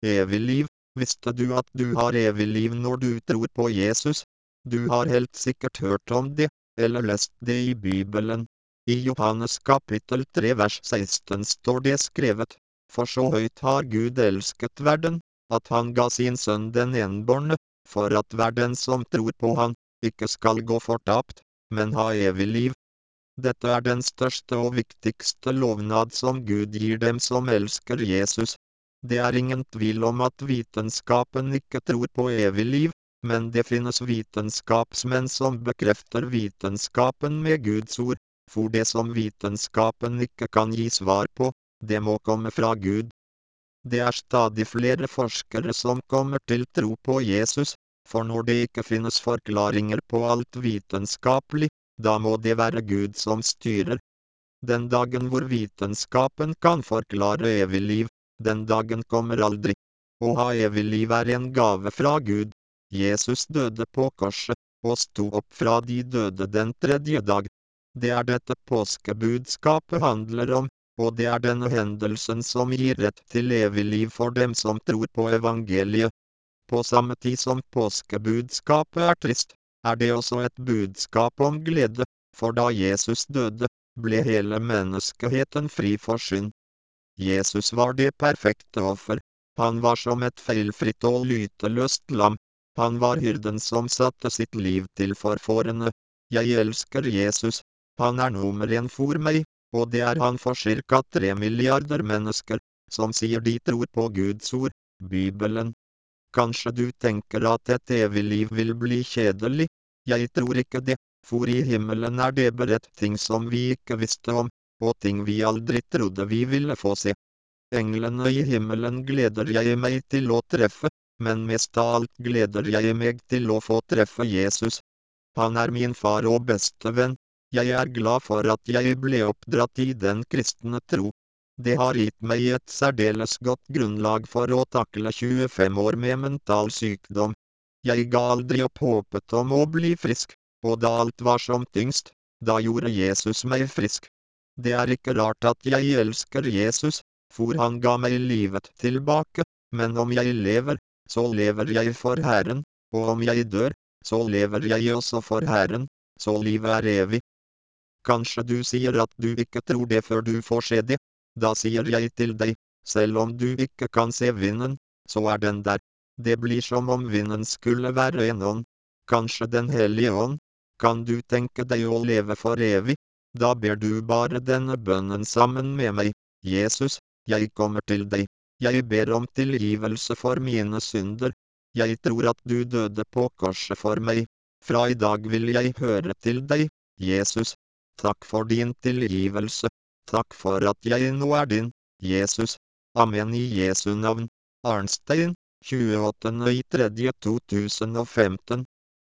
Evig liv. Visste du at du har evig liv når du tror på Jesus? Du har helt sikkert hørt om det, eller lest det i Bibelen. I Johannes kapittel 3 vers 16 står det skrevet, for så høyt har Gud elsket verden, at han ga sin sønn den enbårne, for at hver den som tror på han, ikke skal gå fortapt, men ha evig liv. Dette er den største og viktigste lovnad som Gud gir dem som elsker Jesus. Det er ingen tvil om at vitenskapen ikke tror på evig liv, men det finnes vitenskapsmenn som bekrefter vitenskapen med Guds ord, for det som vitenskapen ikke kan gi svar på, det må komme fra Gud. Det er stadig flere forskere som kommer til tro på Jesus, for når det ikke finnes forklaringer på alt vitenskapelig, da må det være Gud som styrer. Den dagen hvor vitenskapen kan forklare evig liv, den dagen kommer aldri. Å ha evig liv er en gave fra Gud. Jesus døde på korset, og sto opp fra de døde den tredje dag. Det er dette påskebudskapet handler om, og det er denne hendelsen som gir rett til evig liv for dem som tror på evangeliet. På samme tid som påskebudskapet er trist, er det også et budskap om glede, for da Jesus døde, ble hele menneskeheten fri for synd. Jesus var det perfekte offer. Han var som et feilfritt og lyteløst lam. Han var hyrden som satte sitt liv til for fårene. Jeg elsker Jesus. Han er nummer 1 for meg, og det er han for ca. 3 milliarder mennesker, som sier de tror på Guds ord, Bibelen. Kanskje du tenker at et evig liv vil bli kjedelig? Jeg tror ikke det, for i himmelen er det beredt ting som vi ikke visste om, og ting vi aldri trodde vi ville få se. Englene i himmelen gleder jeg meg til å treffe, men mest av alt gleder jeg meg til å få treffe Jesus. Han er min far og beste venn. Jeg er glad for at jeg ble oppdratt i den kristne tro. Det har gitt meg et særdeles godt grunnlag for å takle 25 år med mental sykdom. Jeg ga aldri opp håpet om å bli frisk, og da alt var som tyngst, da gjorde Jesus meg frisk. Det er ikke rart at jeg elsker Jesus, for han ga meg livet tilbake, men om jeg lever, så lever jeg for Herren, og om jeg dør, så lever jeg også for Herren, så livet er evig. Kanskje du sier at du ikke tror det før du får se det. Da sier jeg til deg, selv om du ikke kan se vinden, så er den der. Det blir som om vinden skulle være en ånd. Kanskje den hellige ånd? Kan du tenke deg å leve for evig? Da ber du bare denne bønnen sammen med meg. Jesus, jeg kommer til deg. Jeg ber om tilgivelse for mine synder. Jeg tror at du døde på korset for meg. Fra i dag vil jeg høre til deg, Jesus. Takk for din tilgivelse. Takk for at jeg nå er din, Jesus. Amen i Jesu navn. Arnstein, 28.3.2015.